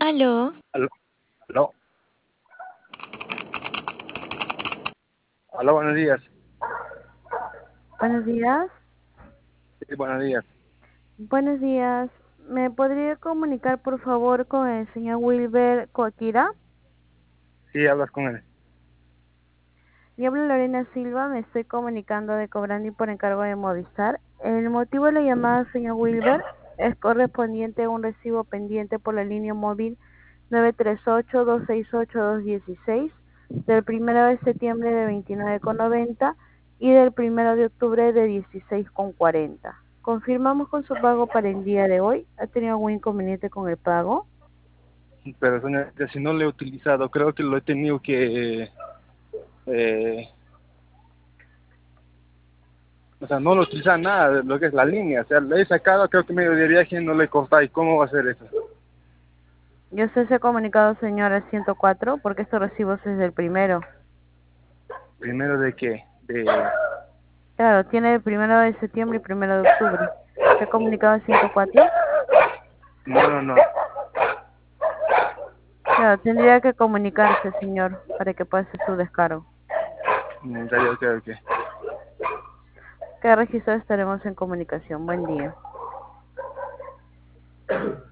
Aló, Aló, aló, aló, buenos días. Buenos días. Sí, buenos días. Buenos días. ¿Me podría comunicar, por favor, con el señor Wilber Coaquira? Sí, hablas con él. Y hablo Lorena Silva, me estoy comunicando de Cobrandi por encargo de Movistar. El motivo de la llamada, señor Wilber, es correspondiente a un recibo pendiente por la línea móvil 938-268-216 del 1 de septiembre de 29,90 y del 1 de octubre de 16,40. Confirmamos con su pago para el día de hoy. ¿Ha tenido algún inconveniente con el pago? Pero señorita, si no lo he utilizado, creo que lo he tenido que... eh, o sea, no lo he utilizado nada de lo que es la línea. O sea, lo he sacado, creo que medio de viaje no le he cortado. ¿Y cómo va a ser eso? Yo usted se ha comunicado, señor, al 104 porque estos recibos es del primero. Primero de qué? De... Claro, tiene el 1 de septiembre y 1 de octubre. ¿Se ha comunicado al 104? No, no, no. Claro, tendría que comunicarse, señor, para que pueda hacer su descargo. Ya, ok, ok. Cada registro estaremos en comunicación. Buen día.